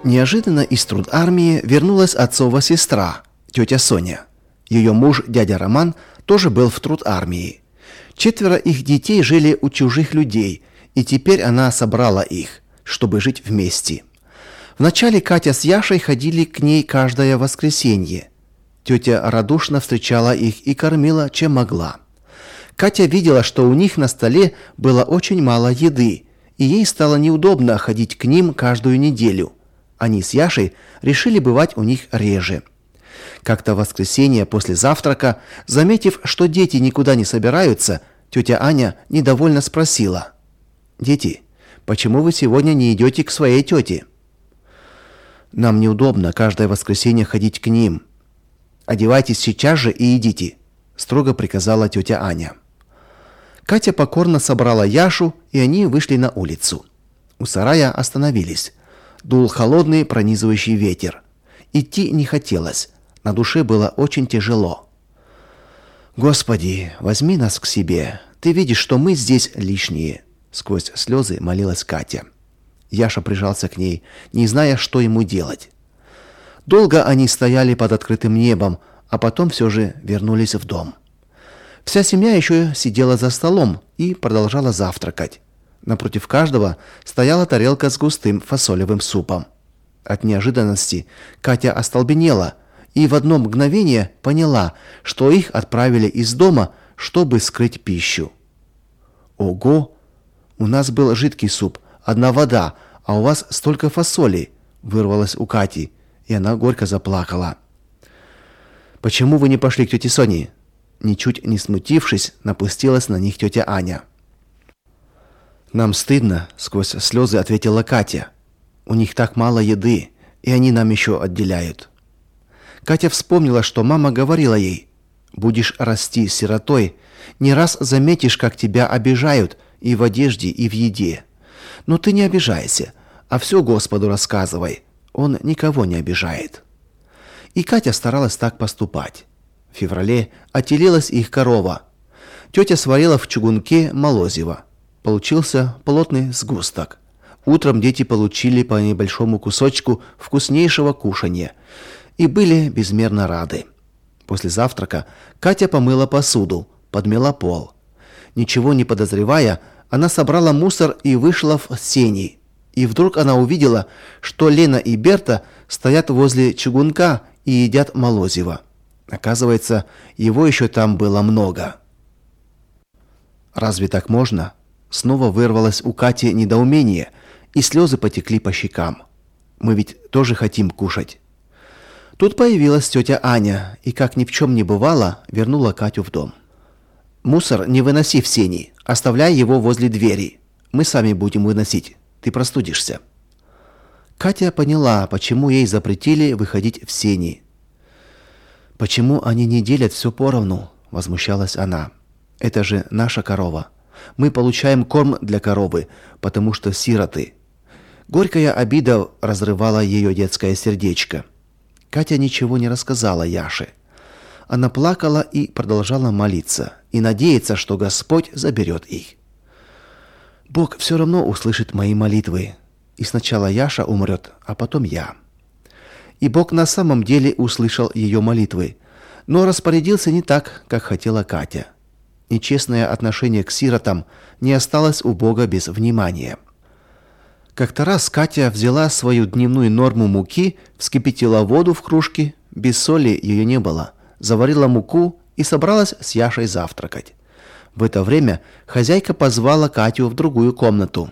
Неожиданно из трудармии вернулась отцова сестра, тетя Соня. Ее муж, дядя Роман, тоже был в трудармии. 4 их детей жили у чужих людей, и теперь она собрала их, чтобы жить вместе. Вначале Катя с Яшей ходили к ней каждое воскресенье. Тетя радушно встречала их и кормила, чем могла. Катя видела, что у них на столе было очень мало еды, и ей стало неудобно ходить к ним каждую неделю. Они с Яшей решили бывать у них реже. Как-то в воскресенье после завтрака, заметив, что дети никуда не собираются, тетя Аня недовольно спросила: «Дети, почему вы сегодня не идете к своей тете?» «Нам неудобно каждое воскресенье ходить к ним. Одевайтесь сейчас же и идите», – строго приказала тетя Аня. Катя покорно собрала Яшу, и они вышли на улицу. У сарая остановились. Дул холодный пронизывающий ветер. Идти не хотелось. На душе было очень тяжело. «Господи, возьми нас к себе. Ты видишь, что мы здесь лишние», – сквозь слезы молилась Катя. Яша прижался к ней, не зная, что ему делать. Долго они стояли под открытым небом, а потом все же вернулись в дом. Вся семья еще сидела за столом и продолжала завтракать. Напротив каждого стояла тарелка с густым фасолевым супом. От неожиданности Катя остолбенела и в одно мгновение поняла, что их отправили из дома, чтобы скрыть пищу. «Ого! У нас был жидкий суп, одна вода, а у вас столько фасоли!» вырвалось у Кати, и она горько заплакала. «Почему вы не пошли к тете Соне?» Ничуть не смутившись, напустилась на них тетя Аня. «Нам стыдно», — сквозь слезы ответила Катя. «У них так мало еды, и они нам еще отделяют». Катя вспомнила, что мама говорила ей: «Будешь расти сиротой, не раз заметишь, как тебя обижают и в одежде, и в еде. Но ты не обижайся, а все Господу рассказывай, Он никого не обижает». И Катя старалась так поступать. В феврале отелилась их корова. Тетя сварила в чугунке молозиво. Получился плотный сгусток. Утром дети получили по небольшому кусочку вкуснейшего кушанья и были безмерно рады. После завтрака Катя помыла посуду, подмела пол. Ничего не подозревая, она собрала мусор и вышла в сени. И вдруг она увидела, что Лена и Берта стоят возле чугунка и едят молозиво. Оказывается, его еще там было много. «Разве так можно?» Снова вырвалось у Кати недоумение, и слезы потекли по щекам. «Мы ведь тоже хотим кушать». Тут появилась тетя Аня, и, как ни в чем не бывало, вернула Катю в дом. «Мусор не выноси в сени, оставляй его возле двери. Мы сами будем выносить, ты простудишься». Катя поняла, почему ей запретили выходить в сени. «Почему они не делят все поровну?» – возмущалась она. «Это же наша корова. Мы получаем корм для коровы, потому что сироты». Горькая обида разрывала ее детское сердечко. Катя ничего не рассказала Яше. Она плакала и продолжала молиться, и надеяться, что Господь заберет их. «Бог все равно услышит мои молитвы, и сначала Яша умрет, а потом я». И Бог на самом деле услышал ее молитвы, но распорядился не так, как хотела Катя. Нечестное отношение к сиротам не осталось у Бога без внимания. Как-то раз Катя взяла свою дневную норму муки, вскипятила воду в кружке, без соли ее не было, заварила муку и собралась с Яшей завтракать. В это время хозяйка позвала Катю в другую комнату.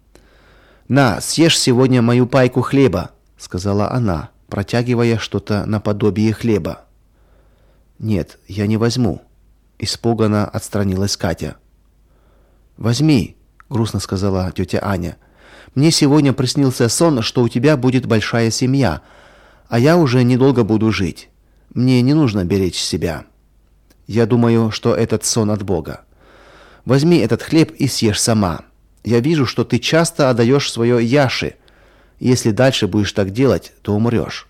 «На, съешь сегодня мою пайку хлеба», — сказала она, протягивая что-то наподобие хлеба. «Нет, я не возьму», — испуганно отстранилась Катя. «Возьми», — грустно сказала тетя Аня. «Мне сегодня приснился сон, что у тебя будет большая семья, а я уже недолго буду жить. Мне не нужно беречь себя. Я думаю, что этот сон от Бога. Возьми этот хлеб и съешь сама. Я вижу, что ты часто отдаешь свое Яше. Если дальше будешь так делать, то умрешь».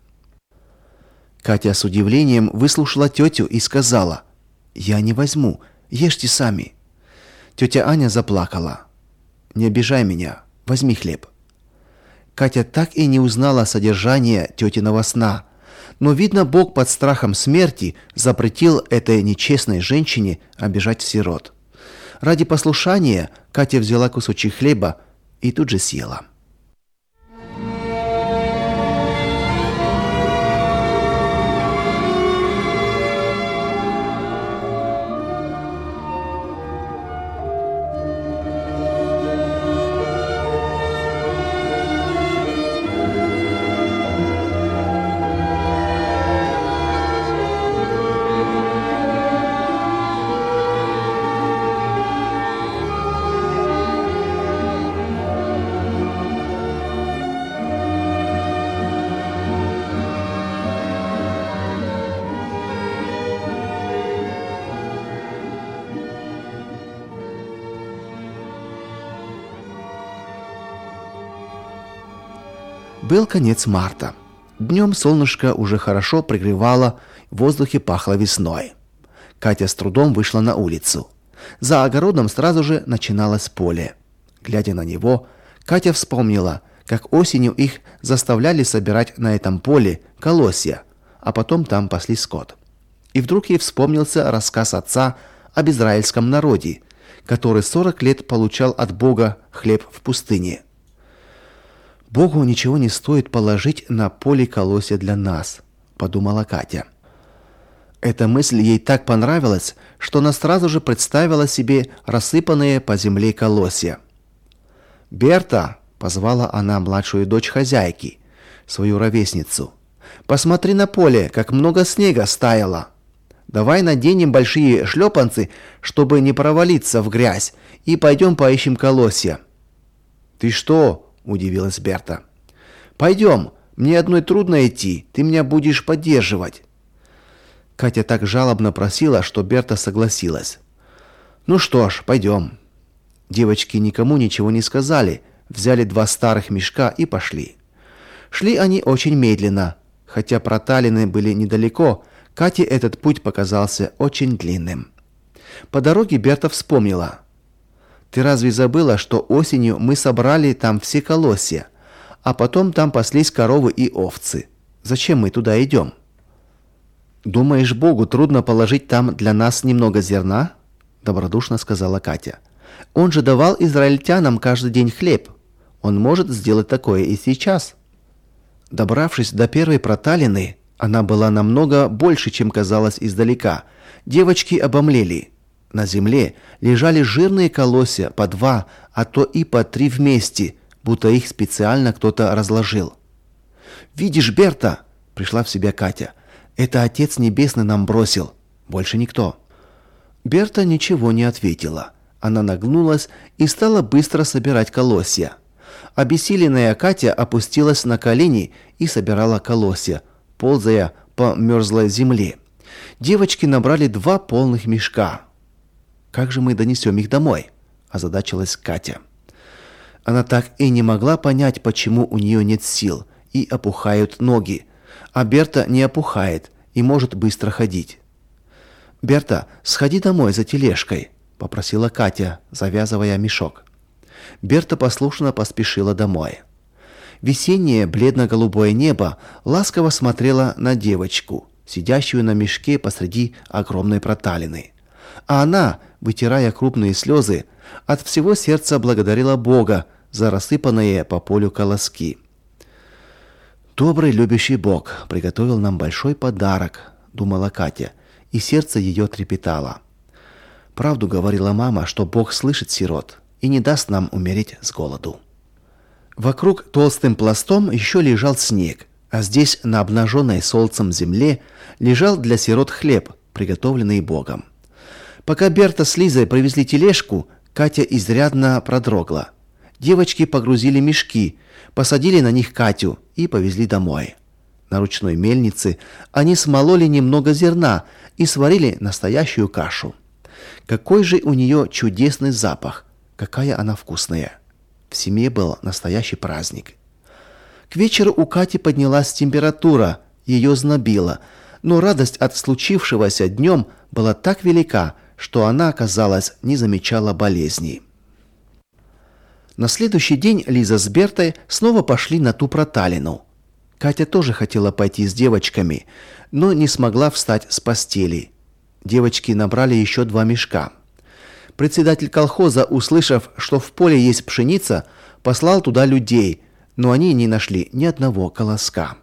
Катя с удивлением выслушала тетю и сказала: «Я не возьму, ешьте сами». Тетя Аня заплакала. «Не обижай меня, возьми хлеб». Катя так и не узнала содержание тетиного сна. Но, видно, Бог под страхом смерти запретил этой нечестной женщине обижать сирот. Ради послушания Катя взяла кусочек хлеба и тут же съела. Был конец марта. Днем солнышко уже хорошо пригревало, в воздухе пахло весной. Катя с трудом вышла на улицу. За огородом сразу же начиналось поле. Глядя на него, Катя вспомнила, как осенью их заставляли собирать на этом поле колосья, а потом там пасли скот. И вдруг ей вспомнился рассказ отца об израильском народе, который 40 лет получал от Бога хлеб в пустыне. «Богу ничего не стоит положить на поле колосья для нас», – подумала Катя. Эта мысль ей так понравилась, что она сразу же представила себе рассыпанные по земле колосья. «Берта», – позвала она младшую дочь хозяйки, свою ровесницу, – «посмотри на поле, как много снега стаяло. Давай наденем большие шлепанцы, чтобы не провалиться в грязь, и пойдем поищем колосья». «Ты что?» – удивилась Берта. «Пойдем, мне одной трудно идти, ты меня будешь поддерживать». Катя так жалобно просила, что Берта согласилась. «Ну что ж, пойдем». Девочки никому ничего не сказали, взяли 2 старых мешка и пошли. Шли они очень медленно, хотя проталины были недалеко, Кате этот путь показался очень длинным. По дороге Берта вспомнила. «Ты разве забыла, что осенью мы собрали там все колосья, а потом там паслись коровы и овцы? Зачем мы туда идем?» «Думаешь, Богу трудно положить там для нас немного зерна?» – добродушно сказала Катя. «Он же давал израильтянам каждый день хлеб. Он может сделать такое и сейчас». Добравшись до первой проталины, она была намного больше, чем казалось издалека. Девочки обомлели. На земле лежали жирные колосья по 2, а то и по 3 вместе, будто их специально кто-то разложил. «Видишь, Берта?» – пришла в себя Катя. «Это Отец Небесный нам бросил. Больше никто». Берта ничего не ответила. Она нагнулась и стала быстро собирать колосья. Обессиленная Катя опустилась на колени и собирала колосья, ползая по мерзлой земле. Девочки набрали 2 полных мешка. «Как же мы донесем их домой?» – озадачилась Катя. Она так и не могла понять, почему у нее нет сил и опухают ноги, а Берта не опухает и может быстро ходить. «Берта, сходи домой за тележкой», – попросила Катя, завязывая мешок. Берта послушно поспешила домой. Весеннее бледно-голубое небо ласково смотрело на девочку, сидящую на мешке посреди огромной проталины. А она, вытирая крупные слезы, от всего сердца благодарила Бога за рассыпанные по полю колоски. «Добрый, любящий Бог приготовил нам большой подарок», – думала Катя, и сердце ее трепетало. Правду говорила мама, что Бог слышит сирот и не даст нам умереть с голоду. Вокруг толстым пластом еще лежал снег, а здесь, на обнаженной солнцем земле, лежал для сирот хлеб, приготовленный Богом. Пока Берта с Лизой привезли тележку, Катя изрядно продрогла. Девочки погрузили мешки, посадили на них Катю и повезли домой. На ручной мельнице они смололи немного зерна и сварили настоящую кашу. Какой же у нее чудесный запах, какая она вкусная. В семье был настоящий праздник. К вечеру у Кати поднялась температура, ее знобило, но радость от случившегося днем была так велика, что она, казалось, не замечала болезней. На следующий день Лиза с Бертой снова пошли на ту проталину. Катя тоже хотела пойти с девочками, но не смогла встать с постели. Девочки набрали еще 2 мешка. Председатель колхоза, услышав, что в поле есть пшеница, послал туда людей, но они не нашли ни одного колоска.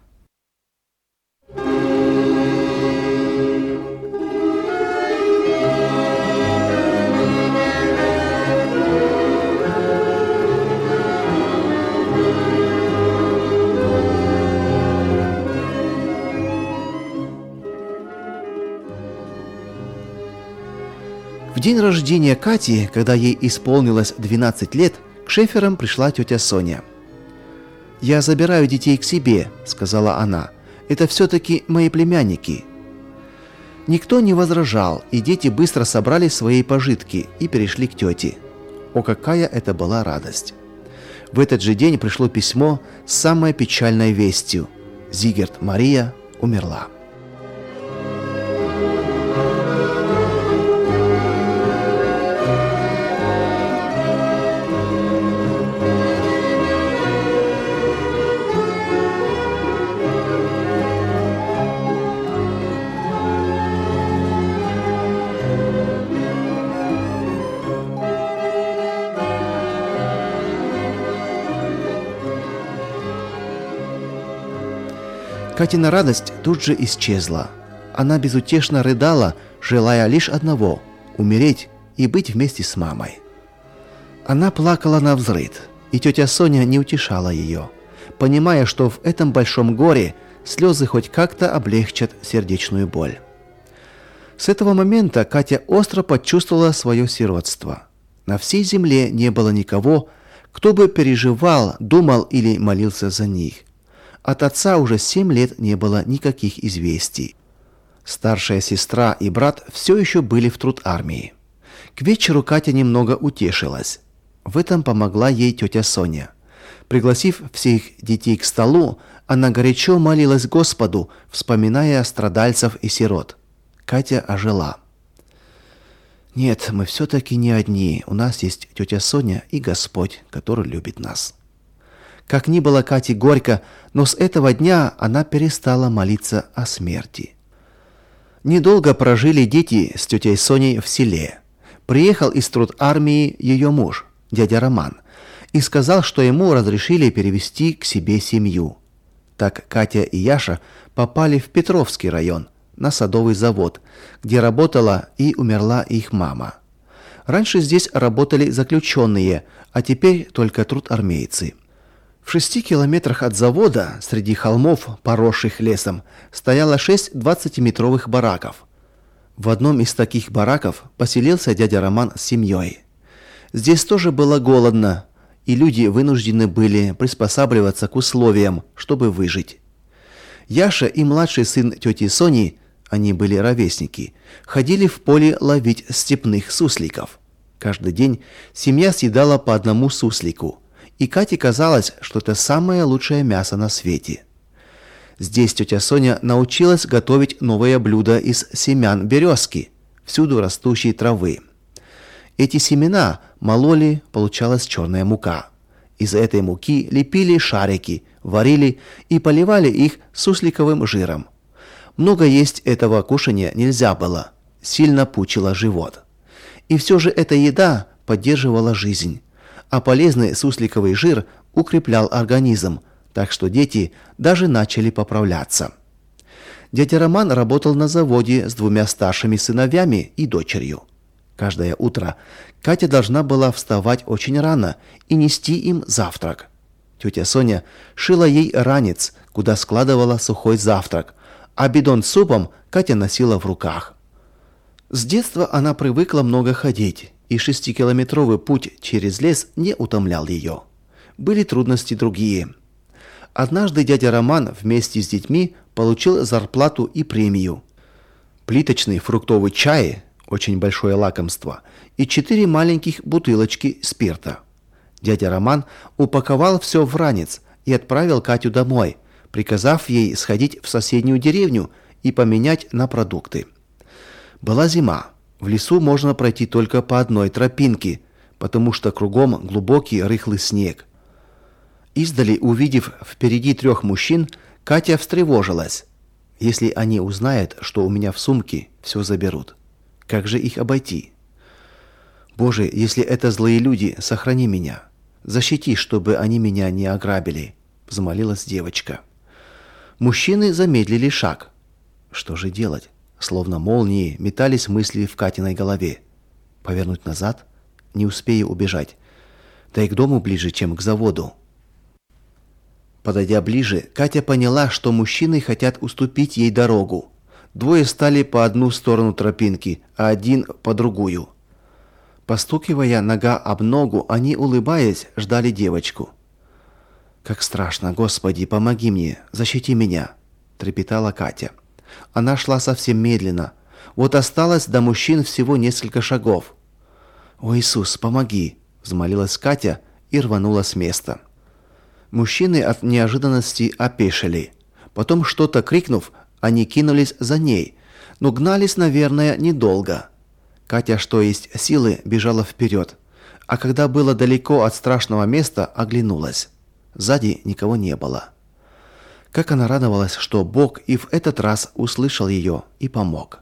В день рождения Кати, когда ей исполнилось 12 лет, к Шеферам пришла тетя Соня. «Я забираю детей к себе», — сказала она. «Это все-таки мои племянники». Никто не возражал, и дети быстро собрали свои пожитки и перешли к тете. О, какая это была радость! В этот же день пришло письмо с самой печальной вестью. Зигерт Мария умерла. Катина радость тут же исчезла. Она безутешно рыдала, желая лишь одного – умереть и быть вместе с мамой. Она плакала навзрыд, и тетя Соня не утешала ее, понимая, что в этом большом горе слезы хоть как-то облегчат сердечную боль. С этого момента Катя остро почувствовала свое сиротство. На всей земле не было никого, кто бы переживал, думал или молился за них. От отца уже 7 лет не было никаких известий. Старшая сестра и брат все еще были в трудармии. К вечеру Катя немного утешилась. В этом помогла ей тетя Соня. Пригласив всех детей к столу, она горячо молилась Господу, вспоминая страдальцев и сирот. Катя ожила. «Нет, мы все-таки не одни. У нас есть тетя Соня и Господь, который любит нас». Как ни было Кате горько, но с этого дня она перестала молиться о смерти. Недолго прожили дети с тетей Соней в селе. Приехал из трудармии ее муж, дядя Роман, и сказал, что ему разрешили перевести к себе семью. Так Катя и Яша попали в Петровский район, на садовый завод, где работала и умерла их мама. Раньше здесь работали заключенные, а теперь только трудармейцы. В 6 километрах от завода, среди холмов, поросших лесом, стояло 6 20-метровых бараков. В одном из таких бараков поселился дядя Роман с семьей. Здесь тоже было голодно, и люди вынуждены были приспосабливаться к условиям, чтобы выжить. Яша и младший сын тети Сони, они были ровесники, ходили в поле ловить степных сусликов. Каждый день семья съедала по одному суслику. И Кате казалось, что это самое лучшее мясо на свете. Здесь тетя Соня научилась готовить новое блюдо из семян березки, всюду растущей травы. Эти семена мололи, получалась черная мука. Из этой муки лепили шарики, варили и поливали их сусликовым жиром. Много есть этого кушания нельзя было, сильно пучило живот. И все же эта еда поддерживала жизнь. А полезный сусликовый жир укреплял организм, так что дети даже начали поправляться. Дядя Роман работал на заводе с 2 старшими сыновьями и дочерью. Каждое утро Катя должна была вставать очень рано и нести им завтрак. Тетя Соня шила ей ранец, куда складывала сухой завтрак, а бидон с супом Катя носила в руках. С детства она привыкла много ходить, и 6-километровый путь через лес не утомлял ее. Были трудности другие. Однажды дядя Роман вместе с детьми получил зарплату и премию. Плиточный фруктовый чай, очень большое лакомство, и 4 маленьких бутылочки спирта. Дядя Роман упаковал все в ранец и отправил Катю домой, приказав ей сходить в соседнюю деревню и поменять на продукты. Была зима. В лесу можно пройти только по одной тропинке, потому что кругом глубокий рыхлый снег. Издали, увидев впереди 3 мужчин, Катя встревожилась. Если они узнают, что у меня в сумке, все заберут. Как же их обойти? Боже, если это злые люди, сохрани меня. Защити, чтобы они меня не ограбили, взмолилась девочка. Мужчины замедлили шаг. Что же делать? Словно молнии метались мысли в Катиной голове. Повернуть назад? Не успею убежать. Да и к дому ближе, чем к заводу. Подойдя ближе, Катя поняла, что мужчины хотят уступить ей дорогу. 2 стали по одну сторону тропинки, а 1 по другую. Постукивая нога об ногу, они, улыбаясь, ждали девочку. «Как страшно, Господи, помоги мне, защити меня!» – трепетала Катя. Она шла совсем медленно. Вот осталось до мужчин всего несколько шагов. «О, Иисус, помоги!» – взмолилась Катя и рванула с места. Мужчины от неожиданности опешили. Потом, что-то крикнув, они кинулись за ней, но гнались, наверное, недолго. Катя, что есть силы, бежала вперед, а когда было далеко от страшного места, оглянулась. Сзади никого не было. Как она радовалась, что Бог и в этот раз услышал ее и помог.